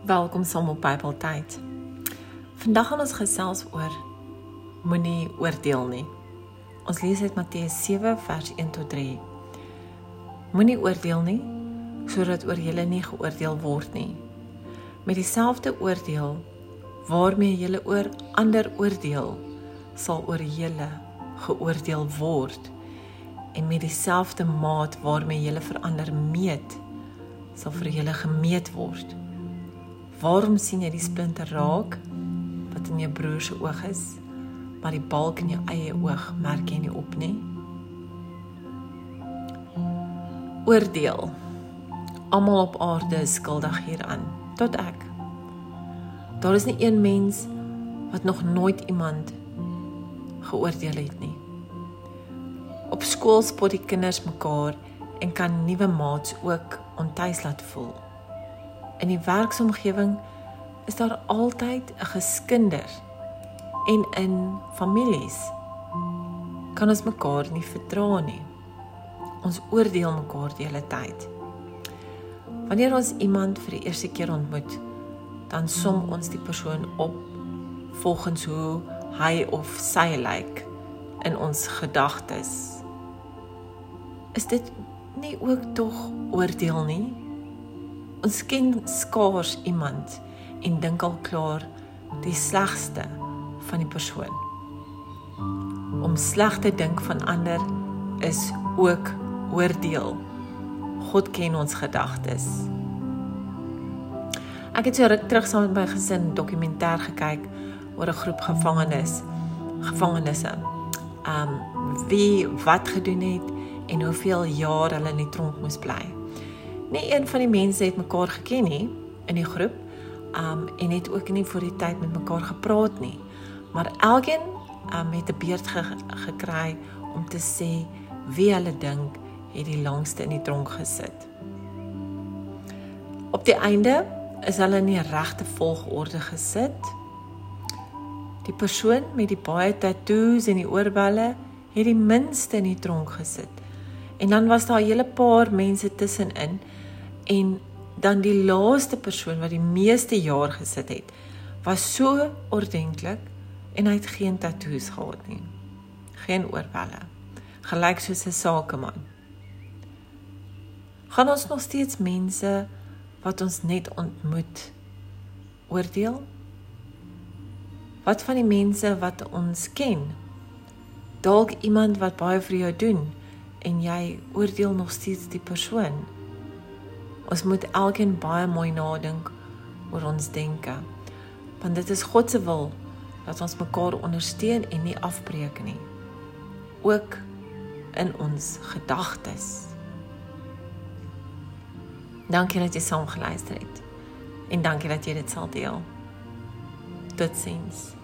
Welkom saam op Bybeltyd. Vandag gaan ons gesels oor moenie oordeel nie. Ons lees uit Matteus 7 vers 1 tot 3. Moenie oordeel nie, sodat oor julle nie geoordeel word nie. Met dieselfde oordeel waarmee julle oor ander oordeel, sal oor julle geoordeel word. En met dieselfde maat waarmee julle vir ander meet, sal vir julle gemeet word. Waarom sien jy die splinter raak wat in jou broer se oog is, maar die balk in jou eie oog merk jy nie op nie? Oordeel. Almal op aarde is skuldig hieraan, tot ek. Daar is nie een mens wat nog nooit iemand geoordeel het nie. Op skool spot die kinders mekaar en kan nuwe maats ook ontuis laat voel. In die werksomgewing is daar altyd 'n geskinder en in families kan ons mekaar nie vertra nie. Ons oordeel mekaar die hele tyd. Wanneer ons iemand vir die eerste keer ontmoet, dan som ons die persoon op volgens hoe hy of sy lyk in ons gedagtes. Is dit nie ook tog oordeel nie? Ons ken skaars iemand en dink al klaar die slegste van die persoon. Om sleg te dink van ander is ook oordeel. God ken ons gedagtes. Ek het so ruk terug saam met my gesin dokumentêr gekyk oor 'n groep gevangenisse. Wie wat gedoen het en hoeveel jaar hulle in die tronk moes bly. Nie een van die mense het mekaar geken nie in die groep en het ook nie voor die tyd met mekaar gepraat nie. Maar elkeen het 'n beurt gekry om te sê wie hulle dink het die langste in die tronk gesit. Op die einde is hulle in die regte volgorde gesit. Die persoon met die baie tattoos en die oorbelle het die minste in die tronk gesit. En dan was daar 'n hele paar mense tussenin en dan die laaste persoon wat die meeste jaar gesit het, was so ordentlik en hy het geen tattoos gehad nie. Geen oorbelle. Gelyk soos 'n sakeman. Gaan ons nog steeds mense wat ons net ontmoet oordeel? Wat van die mense wat ons ken? Dalk iemand wat baie vir jou doen en jy oordeel nog steeds die persoon. Ons moet elkeen baie mooi nadink oor ons denke, want dit is God se wil dat ons mekaar ondersteun en nie afbreek nie, ook in ons gedagtes. Dankie dat jy saam geluister het en dankie dat jy dit sal deel. Totsiens.